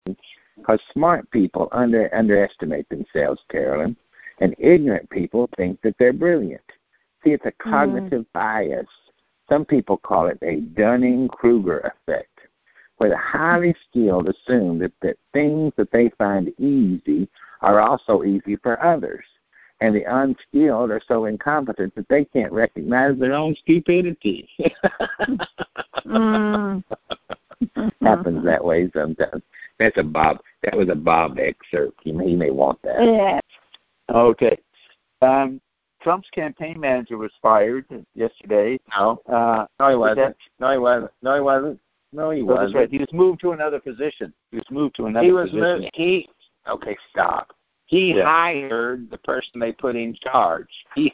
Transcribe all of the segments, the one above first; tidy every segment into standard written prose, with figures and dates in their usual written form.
Because smart people underestimate themselves, Carolyn, and ignorant people think that they're brilliant. See, it's a cognitive bias. Some people call it a Dunning-Kruger effect, where the highly skilled assume that things that they find easy are also easy for others. And the unskilled are so incompetent that they can't recognize their own stupidity. Happens that way sometimes. That was a Bob excerpt. He may want that. Yeah. Okay. Trump's campaign manager was fired yesterday. No, he wasn't. That's right. He was moved to another position. Okay, stop. He hired the person they put in charge.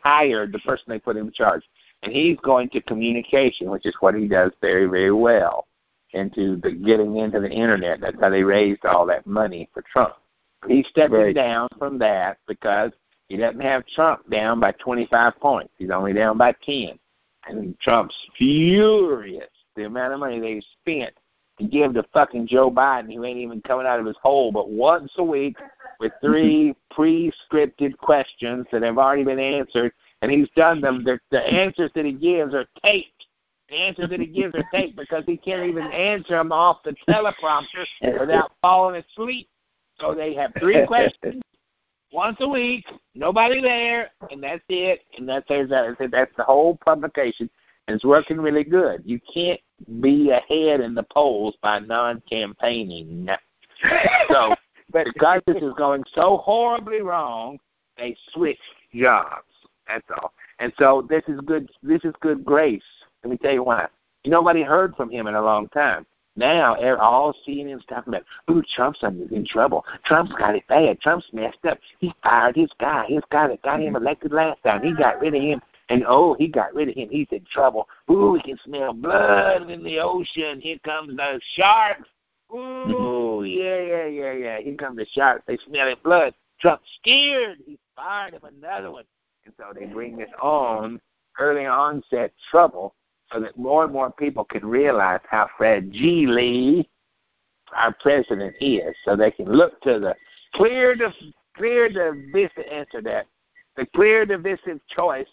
And he's going to communication, which is what he does very, very well, getting into the Internet. That's how they raised all that money for Trump. He's stepping down from that because he doesn't have Trump down by 25 points. He's only down by 10. And Trump's furious. The amount of money they spent to give to fucking Joe Biden, who ain't even coming out of his hole but once a week with 3 pre-scripted questions that have already been answered, and he's done them. The answers that he gives are taped. Because he can't even answer them off the teleprompter without falling asleep. So they have 3 questions once a week, nobody there, and that's it. And that's the whole publication. And it's working really good. You can't be ahead in the polls by non-campaigning. So, because this is going so horribly wrong, they switched jobs. That's all. And so this is good grace. Let me tell you why. Nobody heard from him in a long time. Now, all CNN's talking about, Trump's in trouble. Trump's got it bad. Trump's messed up. He fired his guy. His guy that got him elected last time. He got rid of him. And, he got rid of him. He's in trouble. We can smell blood in the ocean. Here comes the sharks. Yeah. Here comes the sharks. They smelling blood. Trump's scared. He's fired of another one. And so they bring this on, early onset trouble, so that more and more people can realize how fragile our president is, so they can look to the clear divisive choice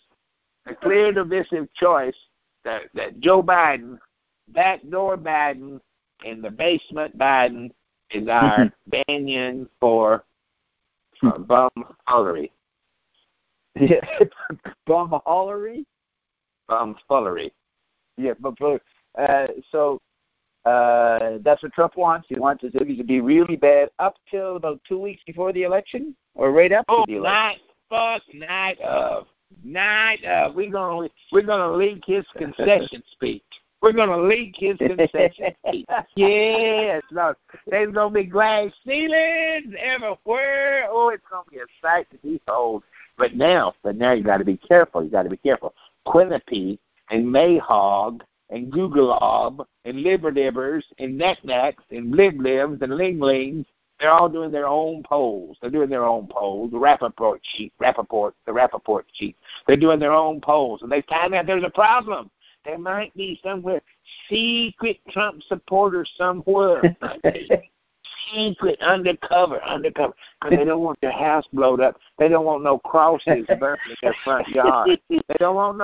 that Joe Biden, backdoor Biden, and the basement Biden is our banyan for bumfullery. Bumfullery? Bumfullery. Yeah, but so that's what Trump wants. He wants his cities to be really bad up till about 2 weeks before the election, or right up to the election. Night of. We're gonna leak his concession speech. Yes, no, there's gonna be glass ceilings everywhere. Oh, it's gonna be a sight to behold. But now you got to be careful. Quinnipiac and Mayhog and Googleob and Libberdibbers and Knack-Knacks and Liblibs and Linglings, they're all doing their own polls. The Rappaport sheet. They're doing their own polls. And they find out there's a problem. There might be somewhere secret Trump supporters somewhere. Secret, undercover. Because they don't want their house blowed up. They don't want no crosses burnt in their front yard. They don't want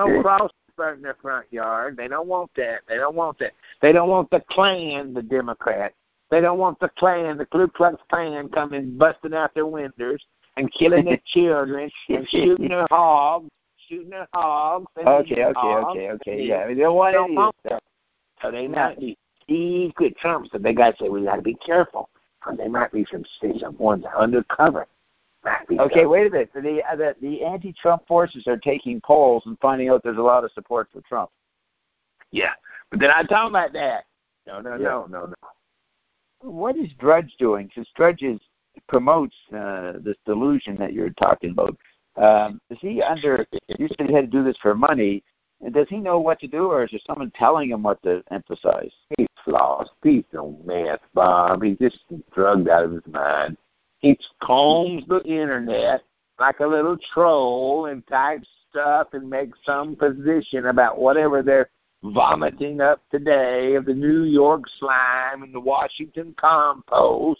that. They don't want the Klan, the Democrats. They don't want the Klan, the Ku Klux Klan, coming busting out their windows and killing their children and shooting their hogs. Okay. Yeah, they don't want any of that. So they might be secret Trump. So they got to say, we got to be careful. Because there might be some ones undercover. Okay, wait a minute. The anti-Trump forces are taking polls and finding out there's a lot of support for Trump. Yeah, but they're not talking about that. No. What is Drudge doing? Because Drudge promotes this delusion that you're talking about. Is he under? You said he had to do this for money. And does he know what to do, or is there someone telling him what to emphasize? He's lost. He's no mess, Bob. He's just drugged out of his mind. He combs the Internet like a little troll and types stuff and makes some position about whatever they're vomiting up today of the New York slime and the Washington compost.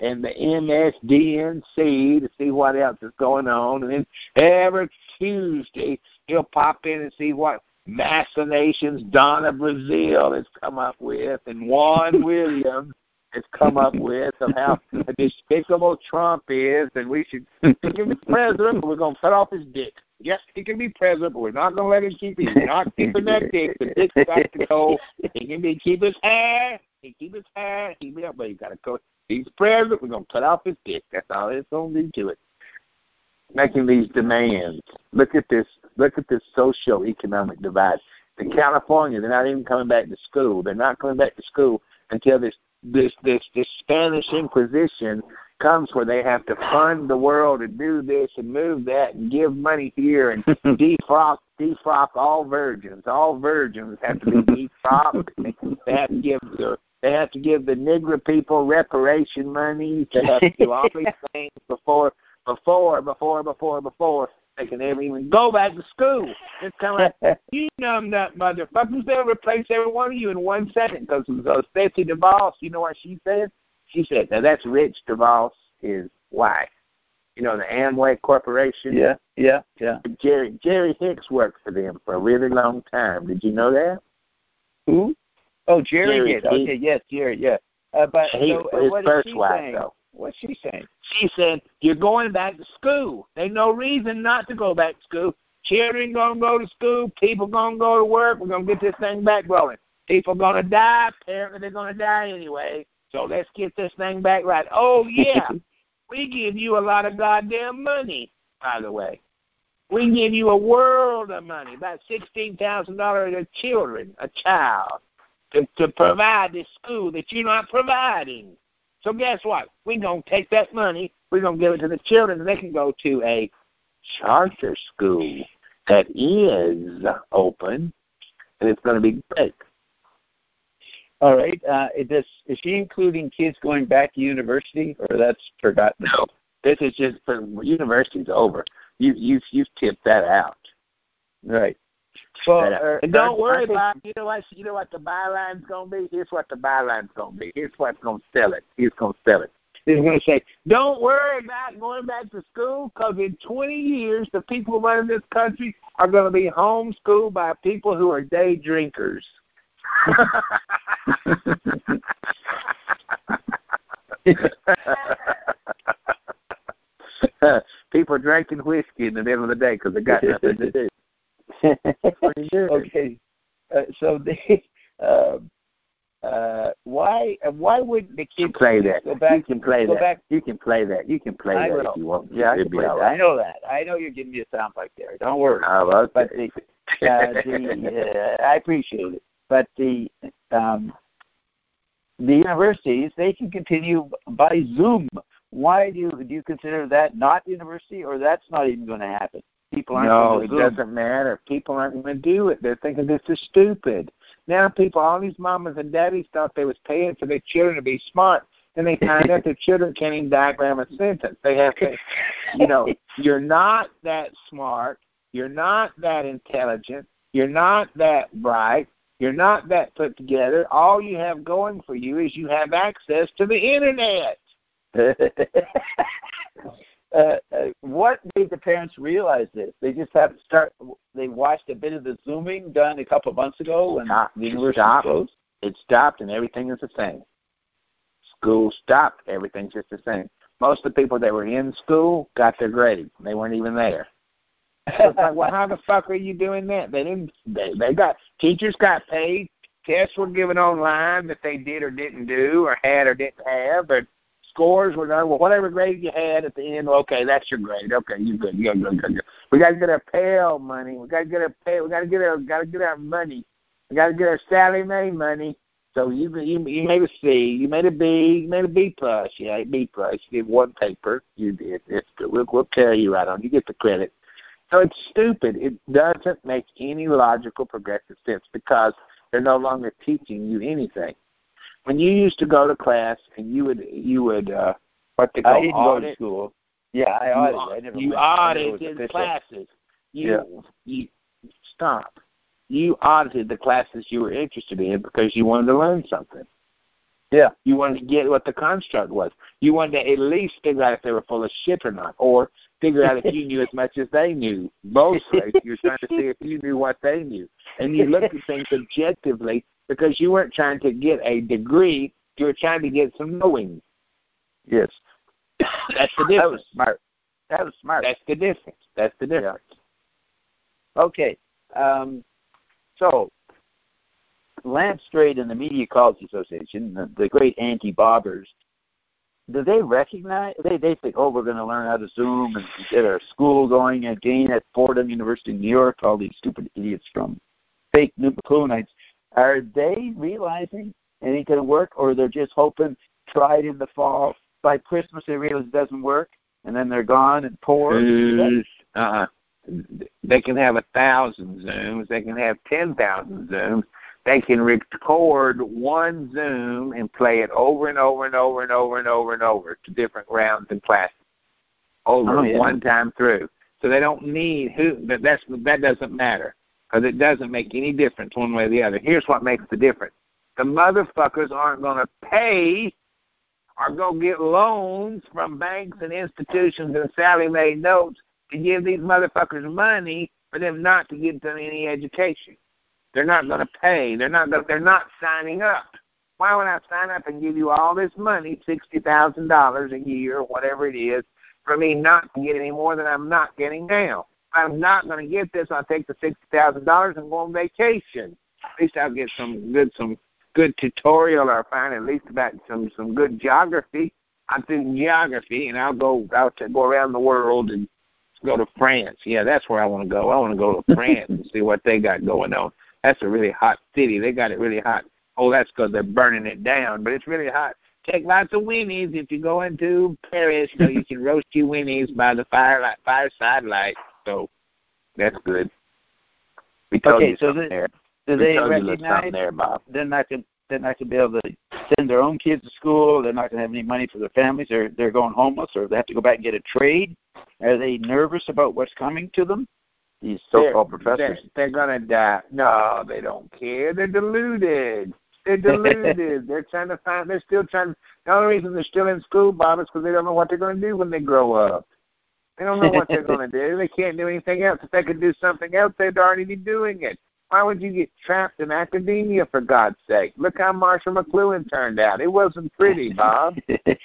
and the MSDNC to see what else is going on. And then every Tuesday, he'll pop in and see what machinations Donna Brazile has come up with and Juan Williams has come up with of how despicable Trump is, and we should he can be president, but we're going to cut off his dick. Yes, he can be president, but we're not going to let him keep it. He's not keeping that dick. The dick's got to go. He can keep his hair. He keep his hair. Keep it up, but he's got to go. He's president. We're going to cut off his dick. That's all there's going to be to it. Making these demands. Look at this socio-economic divide. In California, they're not even coming back to school. They're not coming back to school until this Spanish Inquisition comes where they have to fund the world and do this and move that and give money here and defrock all virgins. All virgins have to be defrocked. They have to give the Negro people reparation money. They have to do all these things before they can ever even go back to school. It's kind of like, you numbnut motherfuckers, they'll replace every one of you in 1 second. Because Betsy DeVos, you know what she said? She said, now that's Rich DeVos, his wife. You know, the Amway Corporation? Yeah. Jerry Hicks worked for them for a really long time. Did you know that? Who? Oh, Jerry Hicks. Okay, yes, Jerry, yeah. But his first wife, saying? though. What's she saying? She said, you're going back to school. There's no reason not to go back to school. Children going to go to school. People going to go to work. We're going to get this thing back rolling. People going to die. Apparently, they're going to die anyway. So let's get this thing back right. Oh, yeah. We give you a lot of goddamn money, by the way. We give you a world of money, about $16,000 a child, to provide this school that you're not providing. So guess what? We're going to take that money, we're going to give it to the children, and they can go to a charter school that is open, and it's going to be great. All right. Is she including kids going back to university, or that's forgotten? No. This is just for university's over. You've tipped that out. Right. Well, and don't worry about you know what the byline's gonna be. Here's what the byline's gonna be. Here's what's gonna sell it. He's gonna say, don't worry about going back to school, because in 20 years the people running this country are gonna be homeschooled by people who are day drinkers. People drinking whiskey in the middle of the day because they got nothing to do. Okay, so they, why wouldn't the kids play that? Go back, you can play that. Back? You can play that. You can play that if you want. Yeah, I can play that. Right. I know that. I know you're giving me a soundbite there. Don't worry. Oh, okay. But I appreciate it. But the universities, they can continue by Zoom. Why do you consider that not university, or that's not even going to happen? People aren't going to Zoom. No, it doesn't matter. People aren't going to do it. They're thinking this is stupid. Now all these mamas and daddies thought they was paying for their children to be smart, and they find out their children can't even diagram a sentence. They have to, you're not that smart. You're not that intelligent. You're not that bright. You're not that put together. All you have going for you is you have access to the Internet. What made the parents realize this? They just have to start. They watched a bit of the Zooming done a couple of months ago when the university closed. It stopped, and everything is the same. School stopped. Everything's just the same. Most of the people that were in school got their grades. They weren't even there. It's like, well, how the fuck are you doing that? They didn't. They got teachers got paid. Tests were given online that they did or didn't do, or had or didn't have, but scores were done. Well, whatever grade you had at the end, okay, that's your grade. Okay, you good. You good. We got to get our Pell money. We got to get our Pell. We got to get our money. We got to get our Sally Mae money. So you made a C, you made a B, you made a B plus. Yeah, B plus. You did one paper. You did. It's good. We'll carry you right on. You get the credit. So it's stupid. It doesn't make any logical, progressive sense because they're no longer teaching you anything. When you used to go to class and you would what they call I didn't audit. Go to school. Yeah, I audited. You audited the classes. You stop. You audited the classes you were interested in because you wanted to learn something. Yeah. You wanted to get what the construct was. You wanted to at least figure out if they were full of shit or not, or figure out if you knew as much as they knew. Both ways. You're trying to see if you knew what they knew. And you looked at things objectively because you weren't trying to get a degree. You were trying to get some knowing. Yes. That's the difference. That was smart. That was smart. That's the difference. That's the difference. Yeah. Okay. So, Lance Strait and the Media College Association, the great anti-bobbers, do they recognize, they think, oh, we're going to learn how to Zoom and get our school going again at Fordham University in New York, all these stupid idiots from fake New McLuhanites. Are they realizing it ain't going to work, or they're just hoping, try it in the fall, by Christmas they realize it doesn't work, and then they're gone and poor? They can have 1,000 Zooms. They can have 10,000 Zooms. They can record one Zoom and play it over and over and over and over and over and over to different rounds and classes one time through. So they don't need that doesn't matter because it doesn't make any difference one way or the other. Here's what makes the difference. The motherfuckers aren't going to pay or go get loans from banks and institutions and Sally Mae notes to give these motherfuckers money for them not to give them any education. They're not going to pay. They're not signing up. Why would I sign up and give you all this money, $60,000 a year or whatever it is, for me not to get any more than I'm not getting now? If I'm not going to get this, I'll take the $60,000 and go on vacation. At least I'll get some good tutorial or find at least about some good geography. I'm doing geography, and I'll go around the world and go to France. Yeah, that's where I want to go. I want to go to France and see what they got going on. That's a really hot city. They got it really hot. Oh, that's because they're burning it down, but it's really hot. Take lots of Winnies if you go into Paris. So you can roast your Winnies by the fireside light. So that's good. We told you something there. Do they recognize there, Bob? They're not going to be able to send their own kids to school. They're not going to have any money for their families. They're going homeless, or they have to go back and get a trade. Are they nervous about what's coming to them? These so-called professors. They're going to die. No, they don't care. They're deluded. They're deluded. They're still trying. The only reason they're still in school, Bob, is because they don't know what they're going to do when they grow up. They don't know what they're going to do. They can't do anything else. If they could do something else, they'd already be doing it. Why would you get trapped in academia, for God's sake? Look how Marshall McLuhan turned out. It wasn't pretty, Bob.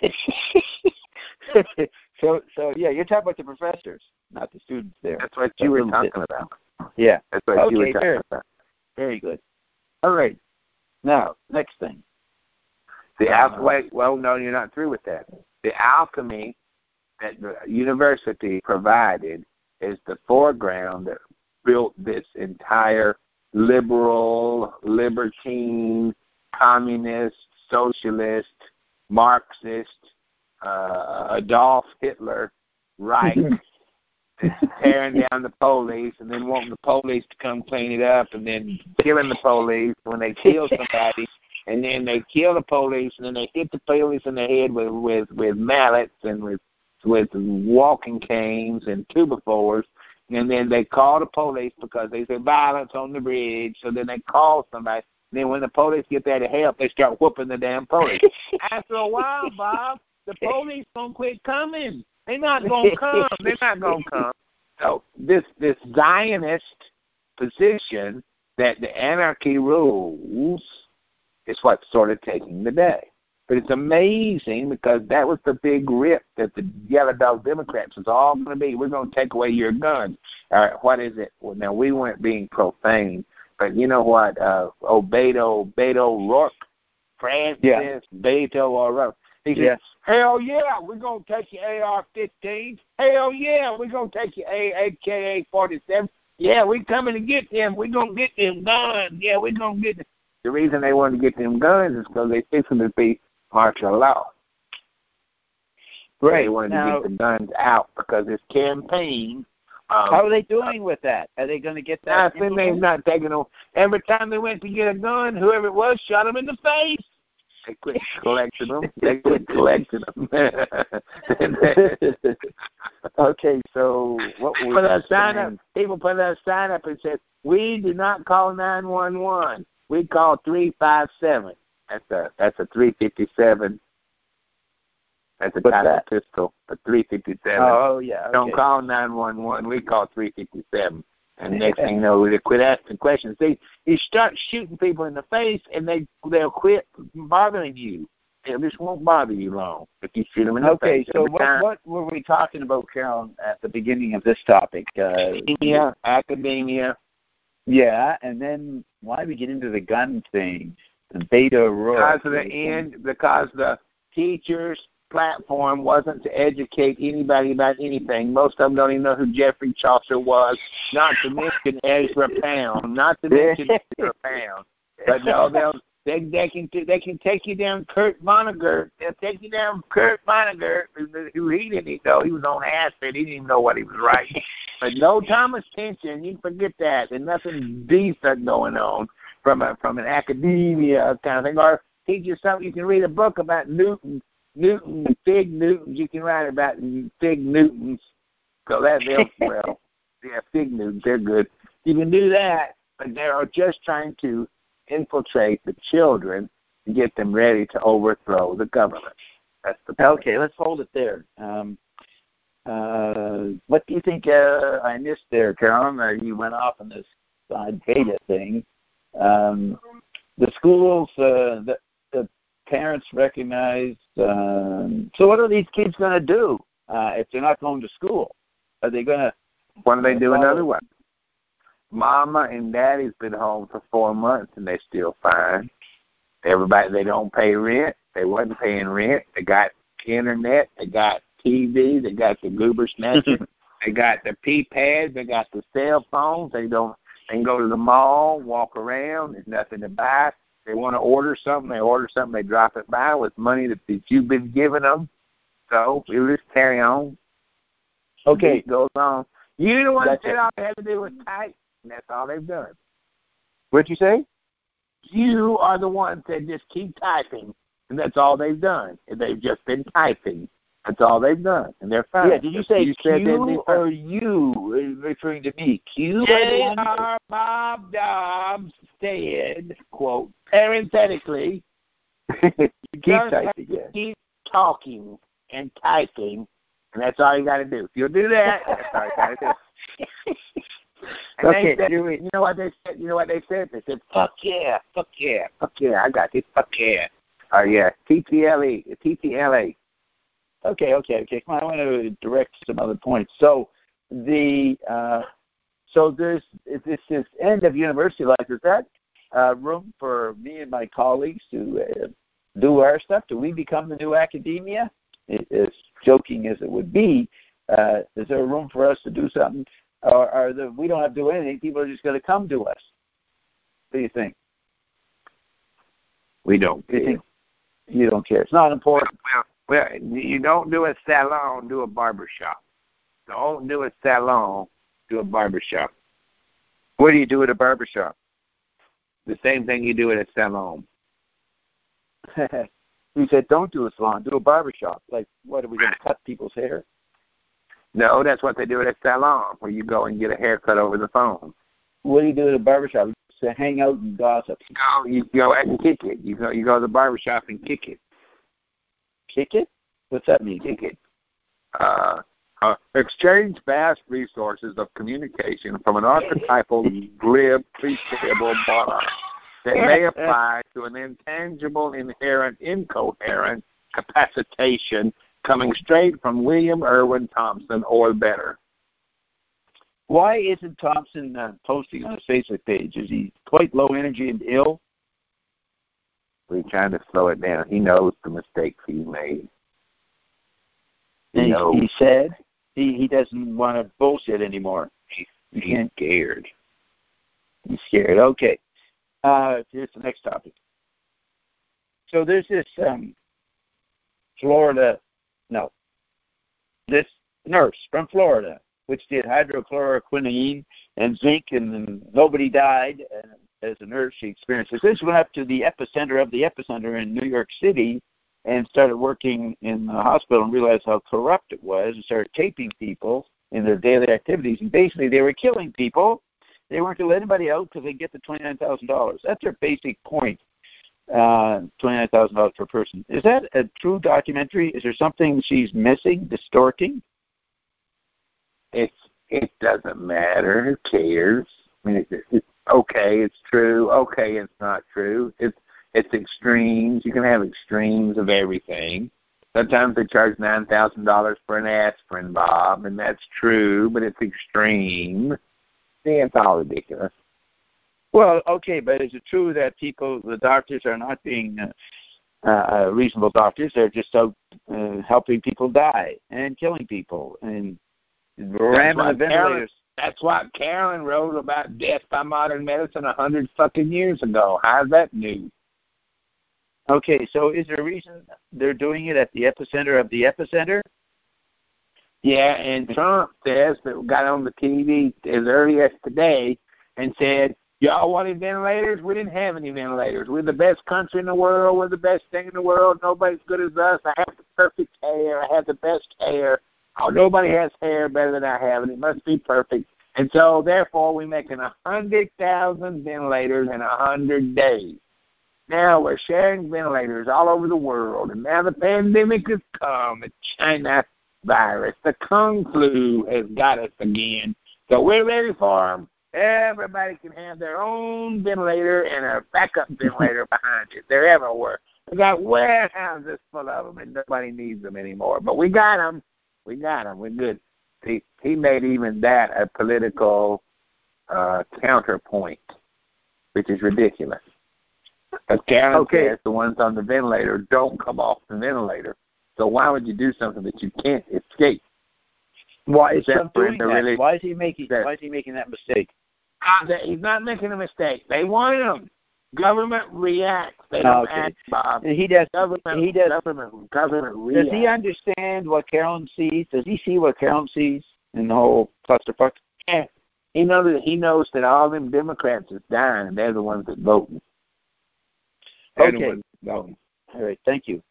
So yeah, you're talking about the professors, not the students there. That's what you were talking about. Yeah. That's what you were talking about. Very good. All right. Now, next thing. Well, no, you're not through with that. The alchemy that the university provided is the foreground that built this entire liberal, libertine, communist, socialist, Marxist, Adolf Hitler Reich that's tearing down the police and then wanting the police to come clean it up and then killing the police when they kill somebody and then they kill the police and then they hit the police in the head with mallets and with walking canes and 2x4s. And then they call the police because they say violence on the bridge. So then they call somebody. And then when the police get there to help, they start whooping the damn police. After a while, Bob, the police don't quit coming. They're not going to come. They're not going to come. So this Zionist position that the anarchy rules is what's sort of taking the day. But it's amazing because that was the big rip that the Yellow Dog Democrats was all going to be. We're going to take away your guns. All right, what is it? Well, now, we weren't being profane, but you know what? Beto O'Rourke, Francis Beto O'Rourke. He said, hell yeah, we're going to take your AR-15s. Hell yeah, we're going to take your AK-47. Yeah, we're coming to get them. We're going to get them guns. Yeah, we're going to get them. The reason they wanted to get them guns is because they fixed them to be martial law. Right. They wanted to get the guns out because this campaign. How are they doing with that? Are they going to get that? I think they're not taking them. Every time they went to get a gun, whoever it was shot them in the face. They quit collecting them. Okay, so what was people put a sign up and said, we do not call 911. We call 357. That's a 357. That's a type of pistol, a 357. Oh, yeah. Okay. Don't call 911. We call 357. And next thing you know, they quit asking questions. You start shooting people in the face, and they'll quit bothering you. They just won't bother you long if you shoot them in the face. Okay, so what were we talking about, Carol, at the beginning of this topic? Academia. Yeah, and then why we get into the gun thing, the Beta Royal. Because the teachers' platform wasn't to educate anybody about anything. Most of them don't even know who Geoffrey Chaucer was, not to mention Ezra Pound, But no, they can take you down Kurt Vonnegut. They'll take you down Kurt Vonnegut, who he didn't even know. He was on acid. He didn't even know what he was writing. But no Thomas Pynchon, you can forget that. There's nothing decent going on from an academia kind of thing. Or teach you something. You can read a book about Newton, Fig Newtons. You can write about Fig Newtons. So Fig Newtons, they're good. You can do that, but they're just trying to infiltrate the children and get them ready to overthrow the government. That's the point. Okay, let's hold it there. What do you think I missed there, Carolyn? You went off on this side beta thing. The schools, the parents recognize. So what are these kids going to do if they're not going to school? Are they going to? Why don't they do another one? Mama and Daddy's been home for 4 months and they're still fine. Everybody, they don't pay rent. They wasn't paying rent. They got internet. They got TV. They got the Goober Snatcher. They got the P-pads. They got the cell phones. They can go to the mall, walk around. There's nothing to buy. They want to order something. They drop it by with money that you've been giving them. So we'll just carry on. Okay. It goes on. You the one that said all they had to do was type, and that's all they've done. What'd you say? You are the ones that just keep typing, and that's all they've done. They've just been typing. That's all they've done, and they're fine. Yeah, did you say Q or you, referring to me? Q? J.R. Bob Dobbs said, quote, parenthetically, keep talking and typing, and that's all you got to do. If you'll do that, that's all you got to do. Okay. You know what they said? They said, fuck yeah, I got this, fuck yeah. Oh, yeah, TTLA. Okay. Come on, I want to direct some other points. So there's this end of university life. Is that room for me and my colleagues to do our stuff? Do we become the new academia? As joking as it would be, is there a room for us to do something? Or we don't have to do anything. People are just going to come to us. What do you think? We don't care. You don't care. It's not important. Well, you don't do a salon, do a barbershop. Don't do a salon, do a barbershop. What do you do at a barbershop? The same thing you do at a salon. You said don't do a salon, do a barbershop. Like, what, are we going to cut people's hair? No, that's what they do at a salon, where you go and get a haircut over the phone. What do you do at a barbershop? To hang out and gossip. You go and kick it. You go to the barbershop and kick it. Kick it? What's that mean? Kick it. Exchange vast resources of communication from an archetypal, glib, clichéable monarch that may apply to an intangible, inherent, incoherent capacitation coming straight from William Irwin Thompson or better. Why isn't Thompson posting on his Facebook page? Is he quite low energy and ill? We're trying to slow it down. He knows the mistakes he made. He said he doesn't want to bullshit anymore. He's scared. He's scared. Okay. Here's the next topic. So there's this this nurse from Florida, which did hydrochloroquine and zinc, and nobody died. And as a nurse, she experienced this. This went up to the epicenter of the epicenter in New York City and started working in the hospital and realized how corrupt it was and started taping people in their daily activities. And basically, they were killing people. They weren't going to let anybody out because they get the $29,000. That's their basic point. $29,000 per person. Is that a true documentary? Is there something she's missing, distorting? It doesn't matter. Who cares? I mean, it's okay. It's true. Okay, it's not true. It's extremes. You can have extremes of everything. Sometimes they charge $9,000 for an aspirin, Bob, and that's true, but it's extreme. See, it's all ridiculous. Well, okay, but is it true that the doctors are not being reasonable doctors? They're just out helping people die and killing people and ramming the ventilators. That's what Carolyn wrote about death by modern medicine 100 fucking years ago. How's that new? Okay, so is there a reason they're doing it at the epicenter of the epicenter? Yeah, and Trump says that got on the TV as early as today and said, y'all wanted ventilators? We didn't have any ventilators. We're the best country in the world. We're the best thing in the world. Nobody's good as us. I have the perfect hair. I have the best hair. Oh, nobody has hair better than I have, and it must be perfect. And so, therefore, we're making 100,000 ventilators in 100 days. Now we're sharing ventilators all over the world, and now the pandemic has come, the China virus, the Kung flu has got us again. So we're ready for them. Everybody can have their own ventilator and a backup ventilator behind it. They're everywhere. We got warehouses full of them, and nobody needs them anymore. But we got them. We got them. We're good. He made even that a political counterpoint, which is ridiculous. As Karen says, the ones on the ventilator don't come off the ventilator. So why would you do something that you can't escape? Why is Trump doing that? Why is he making that mistake? He's not making a mistake. They want him. Government reacts. They don't act, Bob. And he does. Government reacts. Does he understand what Carolyn sees? Does he see what Carolyn sees in the whole clusterfuck? Yeah. He knows that all them Democrats is dying, and they're the ones that vote. Okay. All right. Thank you.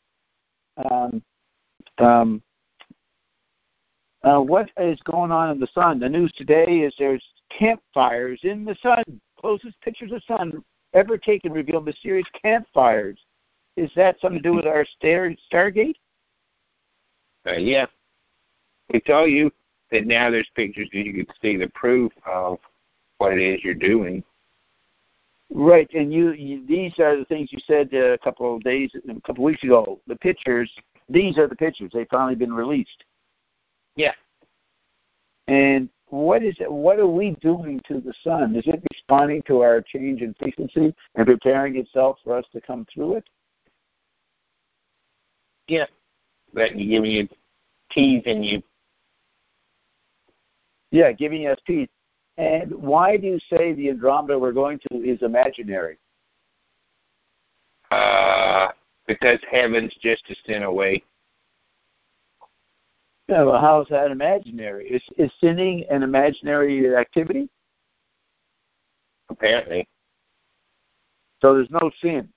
What is going on in the sun? The news today is there's campfires in the sun. Closest pictures of sun ever taken reveal mysterious campfires. Is that something to do with our Stargate? Yeah. We tell you that now there's pictures that you can see the proof of what it is you're doing. Right, and these are the things you said a couple of weeks ago. The pictures, these are the pictures. They've finally been released. Yeah. And what are we doing to the sun? Is it responding to our change in frequency and preparing itself for us to come through it? Yeah. Giving you teasing you. Yeah, giving us teeth. And why do you say the Andromeda we're going to is imaginary? Because heaven's just a sin away. Yeah, well, how is that imaginary? Is sinning an imaginary activity? Apparently. So there's no sin?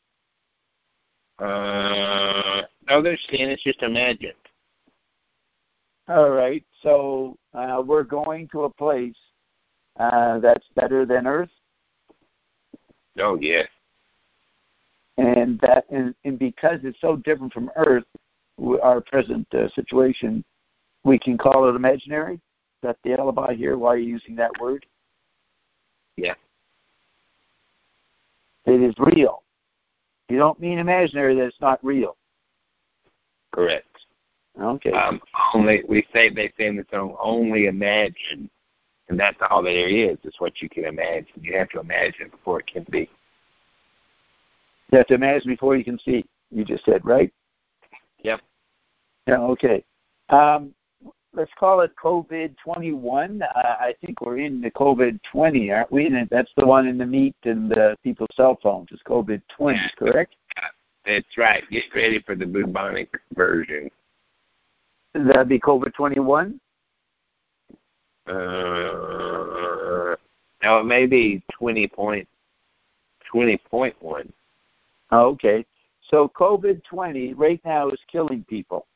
No, there's sin. It's just imagined. All right. So we're going to a place that's better than Earth? Oh, yes. And because it's so different from Earth, our present situation, we can call it imaginary? Is that the alibi here? Why are you using that word? Yeah. It is real. You don't mean imaginary that it's not real. Correct. Okay. They say it's only imagine, and that's all there is. It's what you can imagine. You have to imagine it before it can be. You have to imagine before you can see. You just said, right? Yep. Yeah. Okay. Let's call it COVID-21. I think we're in the COVID-20, aren't we? And that's the one in the meat and the people's cell phones. It's COVID-20, yeah, correct? That's right. Get ready for the bubonic version. That'd be COVID-21? No, it may be 20.1. Oh, okay. So COVID-20 right now is killing people.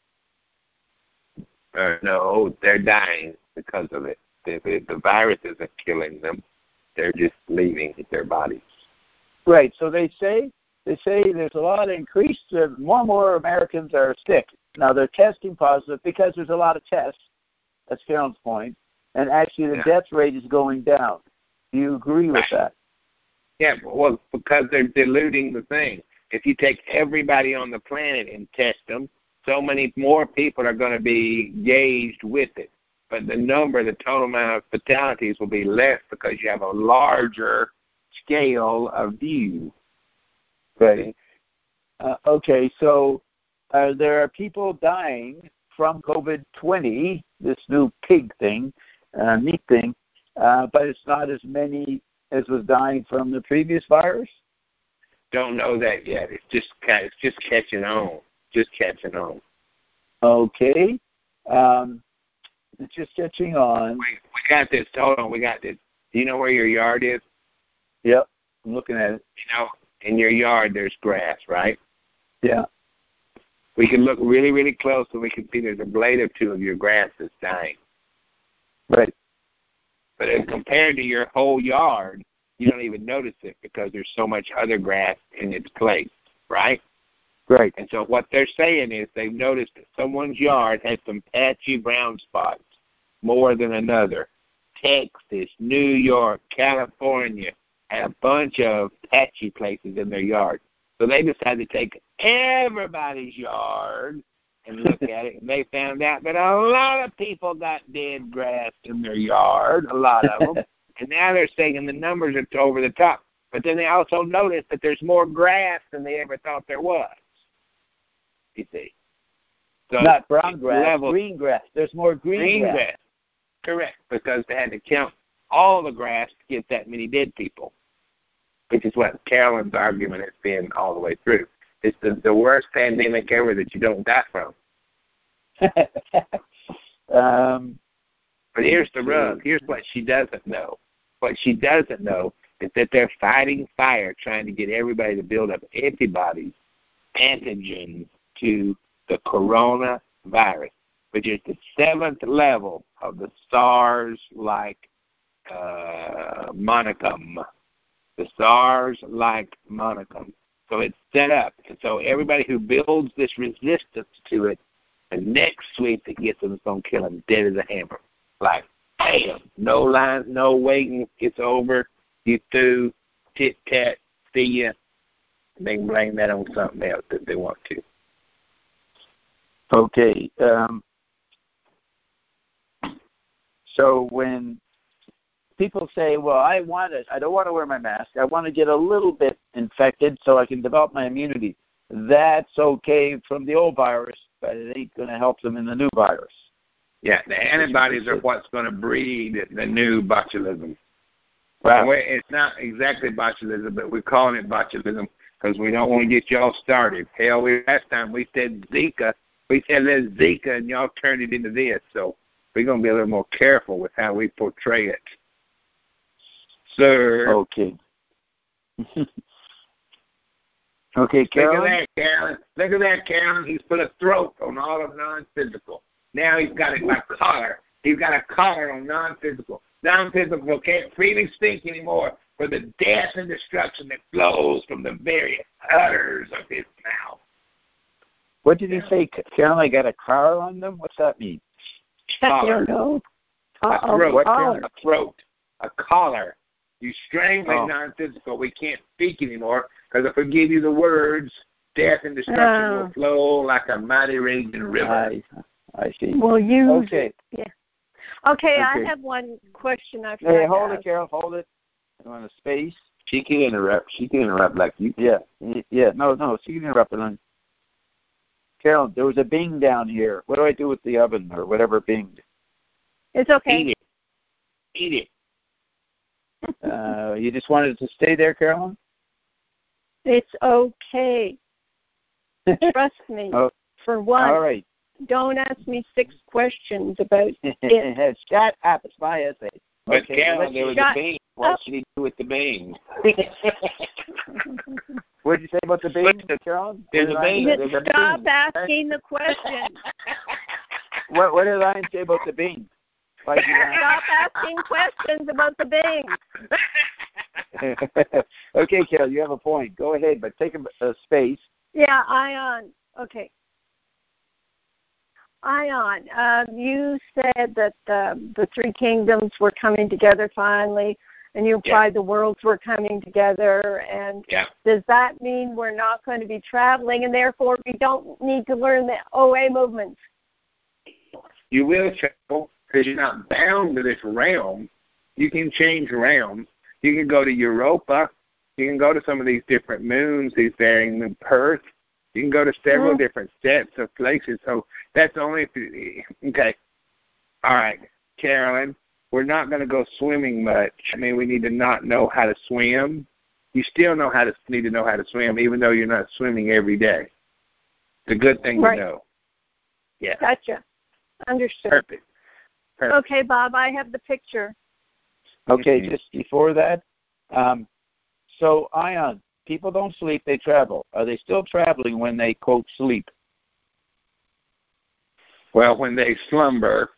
No, they're dying because of it. The virus isn't killing them. They're just leaving their bodies. Right. So they say they say there's a lot of increased, more and more Americans are sick. Now, they're testing positive because there's a lot of tests. That's Carolyn's point. And actually, the death rate is going down. Do you agree with that? Yeah, well, because they're diluting the thing. If you take everybody on the planet and test them, so many more people are going to be gauged with it. But the total amount of fatalities will be less because you have a larger scale of view. Right. Okay, so there are people dying from COVID-20, this new pig thing, meat thing, but it's not as many as was dying from the previous virus? Don't know that yet. It's just catching on. Just catching on. Okay. It's just catching on. We got this. Hold on. We got this. Do you know where your yard is? Yep. I'm looking at it. You know, in your yard there's grass, right? Yeah. We can look really, really close and we can see there's a blade or two of your grass that's dying. Right. But compared to your whole yard, you don't even notice it because there's so much other grass in its place, right? Right. And so what they're saying is they've noticed that someone's yard has some patchy brown spots more than another. Texas, New York, California had a bunch of patchy places in their yard. So they decided to take everybody's yard and look at it, and they found out that a lot of people got dead grass in their yard, a lot of them. And now they're saying the numbers are over the top. But then they also noticed that there's more grass than they ever thought there was. You see. So not brown grass, green grass. There's more green grass. Correct, because they had to count all the grass to get that many dead people, which is what Carolyn's argument has been all the way through. It's the worst pandemic ever that you don't die from. But here's the rub. Here's what she doesn't know. What she doesn't know is that they're fighting fire trying to get everybody to build up antibodies, antigens to the coronavirus, which is the 7th level of the SARS-like monicum. The SARS-like monicum. So it's set up. And so everybody who builds this resistance to it, the next sweep that gets them is going to kill them dead as a hammer. Like, bam, no lines, no waiting, it's over, you through, tit-tat, see ya. They can blame that on something else if they want to. Okay. So when people say, well, I don't want to wear my mask, I want to get a little bit infected so I can develop my immunity, that's okay from the old virus, but it ain't going to help them in the new virus. Yeah, the antibodies are what's going to breed the new botulism. Wow. It's not exactly botulism, but we're calling it botulism because we don't want to get y'all started. Hell, last time we said Zika. We said there's Zika, and y'all turned it into this. So we're going to be a little more careful with how we portray it. Sir. Okay. Okay, Carolyn. Look at that, Carolyn. Look at that, Carolyn. He's put a throat on all of non-physical. Now he's got it by collar. He's got a collar on non-physical. Non-physical can't freely speak anymore for the death and destruction that flows from the very udders of his mouth. What did he say? Carolyn, I got a collar on them? What's that mean? I don't know. A throat. A collar. You strangle non-physical. We can't speak anymore because if we give you the words, death and destruction will flow like a mighty raging river. I see. Well, okay. Yeah. Okay, I have one question I forgot. Hey, hold it, Carol. Hold it. I'm on a space. She can interrupt. She can interrupt like you. Yeah. No. She can interrupt. Carol, there was a Bing down here. What do I do with the oven or whatever binged? It's okay. Eat it. You just wanted it to stay there, Carolyn? It's okay. Trust me. For one. All right. Don't ask me 6 questions about it. Shut up. It's my essay. But okay, Carolyn, there was a Bing. What should he do with the Bing? What did you say about the Bing, Carolyn? There's a Bing. Stop asking the question. What did I say about the Bing? Stop asking questions about the Bing. Okay, Carol, you have a point. Go ahead, but take a space. Yeah, Ion. Okay. Ion, you said that the three kingdoms were coming together finally, and you implied the worlds were coming together. And does that mean we're not going to be traveling, and therefore we don't need to learn the OA movements? You will travel because you're not bound to this realm. You can change realms. You can go to Europa. You can go to some of these different moons, these varying moon Perth. You can go to several different sets of places. So that's only if you, okay. All right, Carolyn, we're not going to go swimming much. I mean, we need to not know how to swim. You still need to know how to swim, even though you're not swimming every day. It's a good thing to know. Yeah. Gotcha. Understood. Perfect. Okay, Bob, I have the picture. Okay, just before that, so Ion, people don't sleep, they travel. Are they still traveling when they, quote, sleep? Well, when they slumber.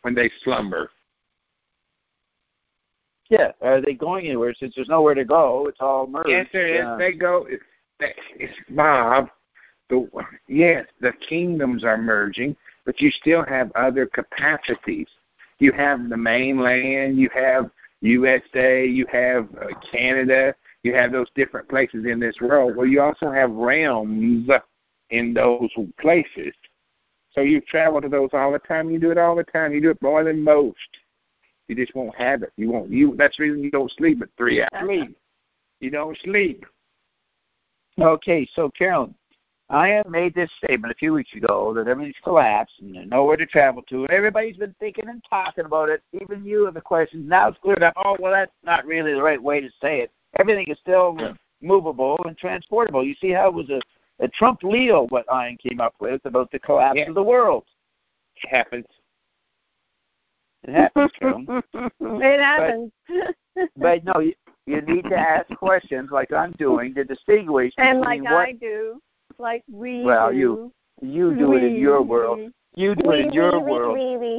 Yeah, are they going anywhere? Since there's nowhere to go, it's all merged. Yes, there is. They go. It's Bob. Yes, the kingdoms are merging, but you still have other capacities. You have the mainland, you have USA, you have Canada, you have those different places in this world. Well, you also have realms in those places. So you travel to those all the time. You do it all the time. You do it more than most. You just won't have it. You won't. That's the reason you don't sleep at 3 hours. You don't sleep. Okay, so Carolyn, I have made this statement a few weeks ago that everything's collapsed and there's nowhere to travel to, and everybody's been thinking and talking about it. Even you have the questions. Now it's cleared up. Oh, well, that's not really the right way to say it. Everything is still movable and transportable. You see how it was a Trump Leo what Ian came up with about the collapse of the world. It happens. It happens, Carolyn. It happens. But no, you need to ask questions like I'm doing to distinguish and between like I do. Like we do. You do it in your world. You do it in your world.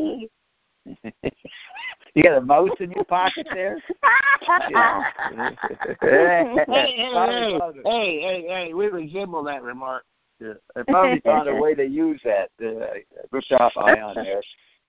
You got a mouse in your pocket there? Hey, we resemble that remark. Yeah. I probably found a way to use that. Brush off Ion there.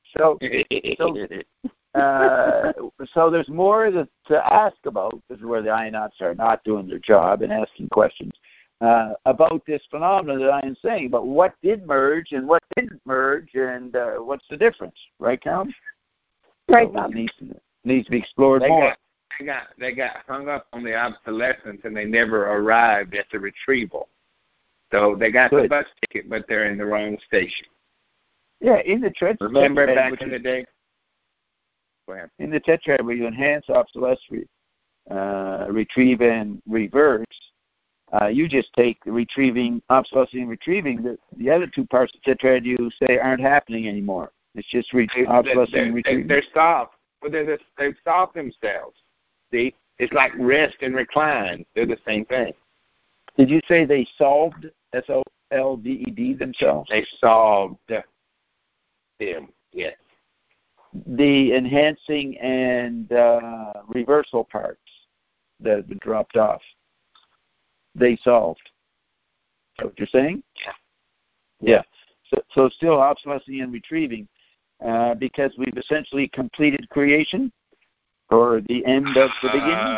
So there's more to ask about. This is where the Ionauts are not doing their job and asking questions. About this phenomenon that I am saying, about what did merge and what didn't merge, and what's the difference, right, Carol? Right, Bob. Needs to be explored more. They got hung up on the obsolescence, and they never arrived at the retrieval. So they got the bus ticket, but they're in the wrong station. Yeah, in the tetrad. Remember back in the day? Go ahead. In the tetrad, where you enhance obsolescence, retrieve, and reverse, you just take retrieving, obsolescence, and retrieving. The other two parts of the tetrad you say aren't happening anymore. It's just obsolescence and retrieving. They're solved. Well, they've solved themselves. See? It's like rest and recline. They're the same thing. Did you say they solved, SOLVED, themselves? They solved them, yes. The enhancing and reversal parts that have been dropped off, they solved. Is that what you're saying? Yeah. So still obsolescing and retrieving, because we've essentially completed creation, or the end of the beginning?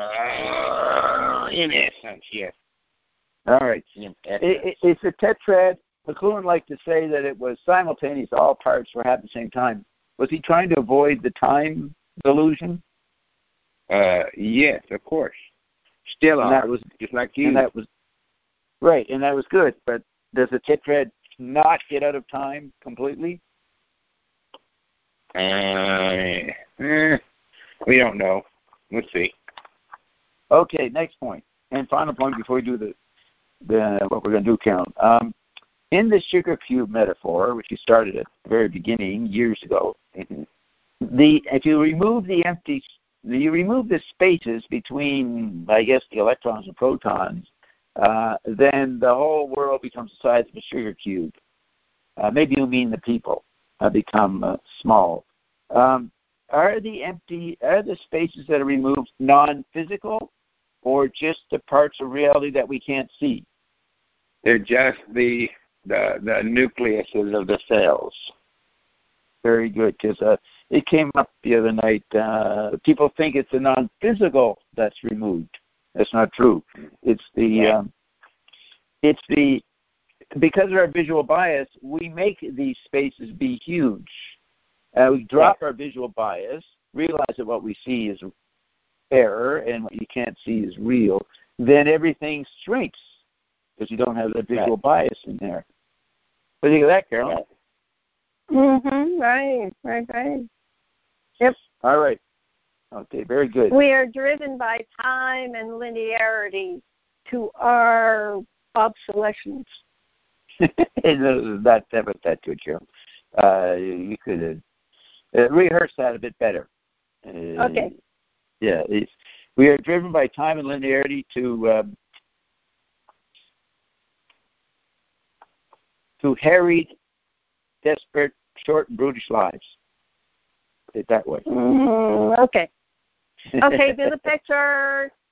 In essence, yes. All right. It's a tetrad. McLuhan liked to say that it was simultaneous. All parts were happening at the same time. Was he trying to avoid the time delusion? Yes, of course. Still and are. That was, just like you. And that was right, and that was good. But does the tetrad not get out of time completely? We don't know. Let's see. Okay, next point. And final point before we do the what we're going to do, Carol. In the sugar cube metaphor, which you started at the very beginning years ago, if you remove the spaces between, I guess, the electrons and protons, then the whole world becomes the size of a sugar cube. Maybe you mean the people become small. Are the spaces that are removed non-physical, or just the parts of reality that we can't see? They're just the nucleuses of the cells. Very good, because it came up the other night. People think it's the non-physical that's removed. That's not true. It's the because of our visual bias, we make these spaces be huge. We drop our visual bias, realize that what we see is error and what you can't see is real. Then everything shrinks because you don't have that visual bias in there. What do you think of that, Carolyn? Right. Yep. All right. Okay, very good. We are driven by time and linearity to our obsolescence. That's good, Carolyn. You could rehearse that a bit better. Okay. Yeah, we are driven by time and linearity to harried, desperate, short, and brutish lives. Put it that way. Okay. Okay, do the picture.